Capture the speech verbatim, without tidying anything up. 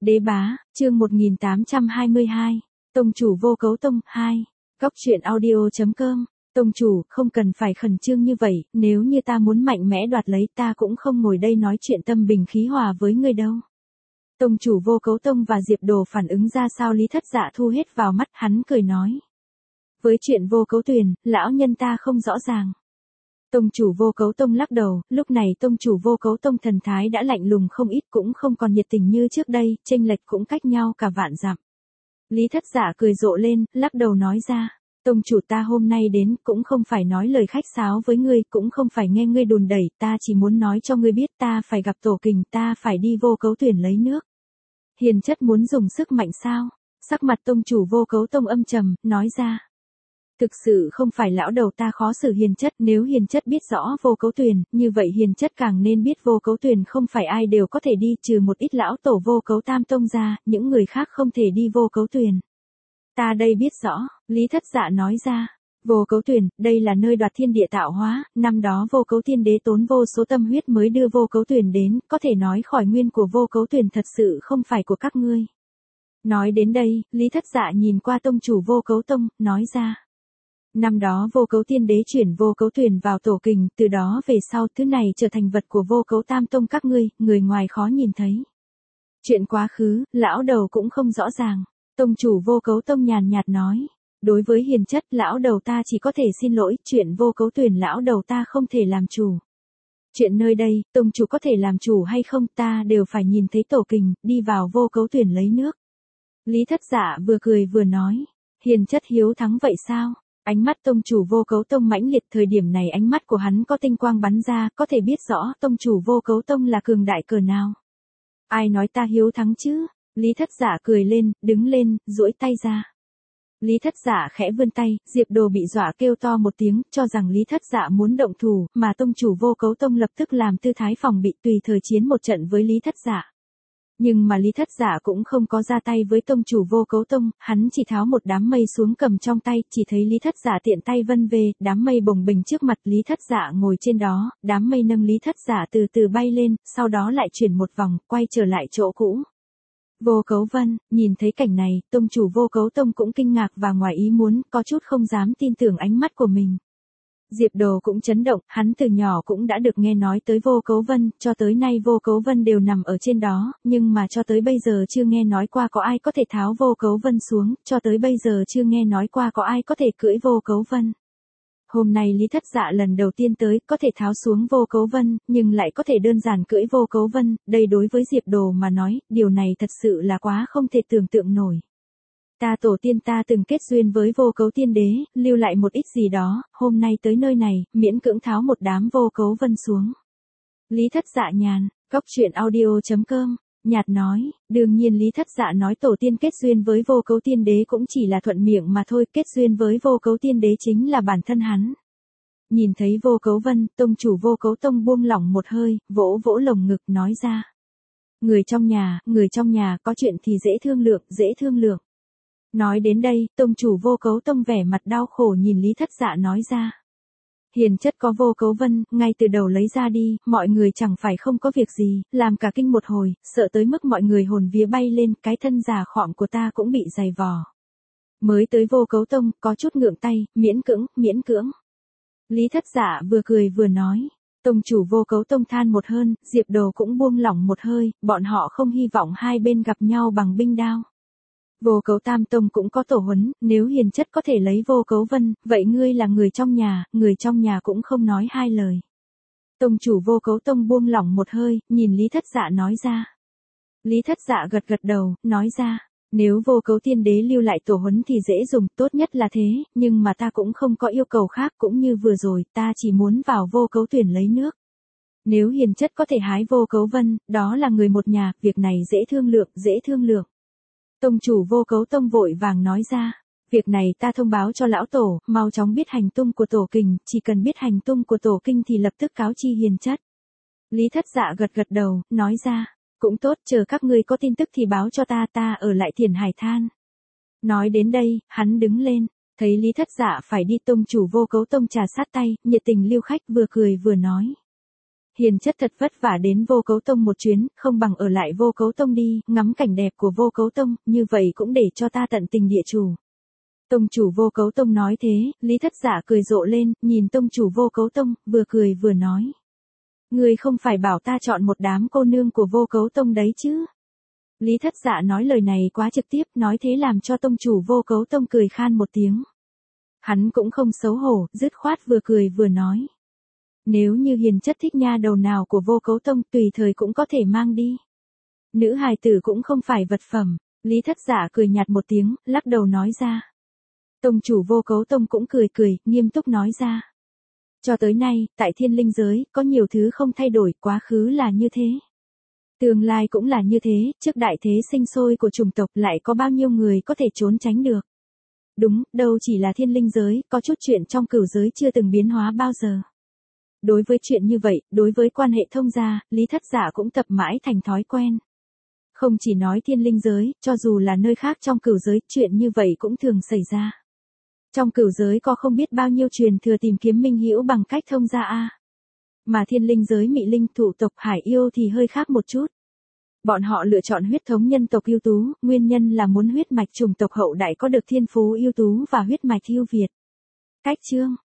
Đế bá, chương một nghìn tám trăm hai mươi hai. Tông chủ vô cấu tông, hai. Góc truyện audio.com. Tông chủ, không cần phải khẩn trương như vậy, nếu như ta muốn mạnh mẽ đoạt lấy ta cũng không ngồi đây nói chuyện tâm bình khí hòa với ngươi đâu. Tông chủ vô cấu tông và Diệp Đồ phản ứng ra sao Lý Thất Dạ thu hết vào mắt, hắn cười nói. Với chuyện vô cấu tuyền, lão nhân ta không rõ ràng. Tông chủ vô cấu tông lắc đầu, lúc này tông chủ vô cấu tông thần thái đã lạnh lùng không ít, cũng không còn nhiệt tình như trước đây, chênh lệch cũng cách nhau cả vạn dặm. Lý Thất Dạ cười rộ lên, lắc đầu nói ra, tông chủ ta hôm nay đến cũng không phải nói lời khách sáo với ngươi, cũng không phải nghe ngươi đùn đẩy, ta chỉ muốn nói cho ngươi biết ta phải gặp tổ kình, ta phải đi vô cấu tuyển lấy nước. Hiền chất muốn dùng sức mạnh sao? Sắc mặt tông chủ vô cấu tông âm trầm, nói ra. Thực sự không phải lão đầu ta khó xử hiền chất, nếu hiền chất biết rõ vô cấu tuyển, như vậy hiền chất càng nên biết vô cấu tuyển không phải ai đều có thể đi, trừ một ít lão tổ vô cấu tam tông ra, những người khác không thể đi vô cấu tuyển. Ta đây biết rõ, Lý Thất Dạ nói ra. Vô cấu tuyển, đây là nơi đoạt thiên địa tạo hóa, năm đó vô cấu thiên đế tốn vô số tâm huyết mới đưa vô cấu tuyển đến, có thể nói khỏi nguyên của vô cấu tuyển thật sự không phải của các ngươi. Nói đến đây, Lý Thất Dạ nhìn qua tông chủ vô cấu tông, nói ra. Năm đó vô cấu tiên đế chuyển vô cấu tuyển vào tổ kình, từ đó về sau thứ này trở thành vật của vô cấu tam tông các ngươi, người ngoài khó nhìn thấy. Chuyện quá khứ, lão đầu cũng không rõ ràng. Tông chủ vô cấu tông nhàn nhạt nói. Đối với hiền chất, lão đầu ta chỉ có thể xin lỗi, chuyện vô cấu tuyển lão đầu ta không thể làm chủ. Chuyện nơi đây, tông chủ có thể làm chủ hay không ta đều phải nhìn thấy tổ kình, đi vào vô cấu tuyển lấy nước. Lý Thất Dạ vừa cười vừa nói. Hiền chất hiếu thắng vậy sao? Ánh mắt tông chủ vô cấu tông mãnh liệt, thời điểm này ánh mắt của hắn có tinh quang bắn ra, có thể biết rõ tông chủ vô cấu tông là cường đại cỡ nào. Ai nói ta hiếu thắng chứ? Lý Thất Dạ cười lên, đứng lên, duỗi tay ra. Lý Thất Dạ khẽ vươn tay, Diệp Đồ bị dọa kêu to một tiếng, cho rằng Lý Thất Dạ muốn động thủ, mà tông chủ vô cấu tông lập tức làm tư thái phòng bị tùy thời chiến một trận với Lý Thất Dạ. Nhưng mà Lý Thất Dạ cũng không có ra tay với tông chủ vô cấu tông, hắn chỉ tháo một đám mây xuống cầm trong tay, chỉ thấy Lý Thất Dạ tiện tay vân về, đám mây bồng bềnh trước mặt Lý Thất Dạ ngồi trên đó, đám mây nâng Lý Thất Dạ từ từ bay lên, sau đó lại chuyển một vòng, quay trở lại chỗ cũ. Vô cấu vân, nhìn thấy cảnh này, tông chủ vô cấu tông cũng kinh ngạc và ngoài ý muốn, có chút không dám tin tưởng ánh mắt của mình. Diệp Đồ cũng chấn động, hắn từ nhỏ cũng đã được nghe nói tới vô cấu vân, cho tới nay vô cấu vân đều nằm ở trên đó, nhưng mà cho tới bây giờ chưa nghe nói qua có ai có thể tháo vô cấu vân xuống, cho tới bây giờ chưa nghe nói qua có ai có thể cưỡi vô cấu vân. Hôm nay Lý Thất Dạ lần đầu tiên tới, có thể tháo xuống vô cấu vân, nhưng lại có thể đơn giản cưỡi vô cấu vân, đây đối với Diệp Đồ mà nói, điều này thật sự là quá không thể tưởng tượng nổi. Ta tổ tiên ta từng kết duyên với vô cấu tiên đế, lưu lại một ít gì đó, hôm nay tới nơi này, miễn cưỡng tháo một đám vô cấu vân xuống. Lý Thất Dạ nhàn, góc truyện audio.com, nhạt nói, đương nhiên Lý Thất Dạ nói tổ tiên kết duyên với vô cấu tiên đế cũng chỉ là thuận miệng mà thôi, kết duyên với vô cấu tiên đế chính là bản thân hắn. Nhìn thấy vô cấu vân, tông chủ vô cấu tông buông lỏng một hơi, vỗ vỗ lồng ngực nói ra. Người trong nhà, người trong nhà có chuyện thì dễ thương lượng, dễ thương lượng. Nói đến đây, tông chủ vô cấu tông vẻ mặt đau khổ nhìn Lý Thất Dạ nói ra. Hiền chất có vô cấu vân, ngay từ đầu lấy ra đi, mọi người chẳng phải không có việc gì, làm cả kinh một hồi, sợ tới mức mọi người hồn vía bay lên, cái thân già khọm của ta cũng bị dày vò. Mới tới vô cấu tông, có chút ngượng tay, miễn cưỡng, miễn cưỡng. Lý Thất Dạ vừa cười vừa nói. Tông chủ vô cấu tông than một hơn, Diệp Đồ cũng buông lỏng một hơi, bọn họ không hy vọng hai bên gặp nhau bằng binh đao. Vô cấu tam tông cũng có tổ huấn, nếu hiền chất có thể lấy vô cấu vân, vậy ngươi là người trong nhà, người trong nhà cũng không nói hai lời. Tông chủ vô cấu tông buông lỏng một hơi, nhìn Lý Thất Dạ nói ra. Lý Thất Dạ gật gật đầu, nói ra, nếu vô cấu tiên đế lưu lại tổ huấn thì dễ dùng, tốt nhất là thế, nhưng mà ta cũng không có yêu cầu khác, cũng như vừa rồi, ta chỉ muốn vào vô cấu tuyển lấy nước. Nếu hiền chất có thể hái vô cấu vân, đó là người một nhà, việc này dễ thương lượng, dễ thương lượng. Tông chủ vô cấu tông vội vàng nói ra, việc này ta thông báo cho lão tổ, mau chóng biết hành tung của tổ kình, chỉ cần biết hành tung của tổ kinh thì lập tức cáo chi hiền chất. Lý Thất Dạ gật gật đầu, nói ra, cũng tốt, chờ các ngươi có tin tức thì báo cho ta, ta ở lại Thiền Hải Than. Nói đến đây, hắn đứng lên, thấy Lý Thất Dạ phải đi, tông chủ vô cấu tông trà sát tay, nhiệt tình lưu khách vừa cười vừa nói. Hiền chất thật vất vả đến Vô Cấu Tông một chuyến, không bằng ở lại Vô Cấu Tông đi, ngắm cảnh đẹp của Vô Cấu Tông, như vậy cũng để cho ta tận tình địa chủ. Tông chủ Vô Cấu Tông nói thế, Lý Thất Dạ cười rộ lên, nhìn tông chủ Vô Cấu Tông, vừa cười vừa nói. Ngươi không phải bảo ta chọn một đám cô nương của Vô Cấu Tông đấy chứ? Lý Thất Dạ nói lời này quá trực tiếp, nói thế làm cho tông chủ Vô Cấu Tông cười khan một tiếng. Hắn cũng không xấu hổ, dứt khoát vừa cười vừa nói. Nếu như hiền chất thích nha đầu nào của Vô Cấu Tông tùy thời cũng có thể mang đi. Nữ hài tử cũng không phải vật phẩm, Lý Thất Dạ cười nhạt một tiếng, lắc đầu nói ra. Tông chủ Vô Cấu Tông cũng cười cười, nghiêm túc nói ra. Cho tới nay, tại thiên linh giới, có nhiều thứ không thay đổi, quá khứ là như thế. Tương lai cũng là như thế, trước đại thế sinh sôi của chủng tộc lại có bao nhiêu người có thể trốn tránh được. Đúng, đâu chỉ là thiên linh giới, có chút chuyện trong cửu giới chưa từng biến hóa bao giờ. Đối với chuyện như vậy, đối với quan hệ thông gia, Lý Thất Dạ cũng tập mãi thành thói quen. Không chỉ nói thiên linh giới, cho dù là nơi khác trong cửu giới, chuyện như vậy cũng thường xảy ra. Trong cửu giới có không biết bao nhiêu truyền thừa tìm kiếm minh hữu bằng cách thông gia a. Mà thiên linh giới mị linh thủ tộc hải yêu thì hơi khác một chút. Bọn họ lựa chọn huyết thống nhân tộc ưu tú, nguyên nhân là muốn huyết mạch chủng tộc hậu đại có được thiên phú ưu tú và huyết mạch ưu việt. Cách chương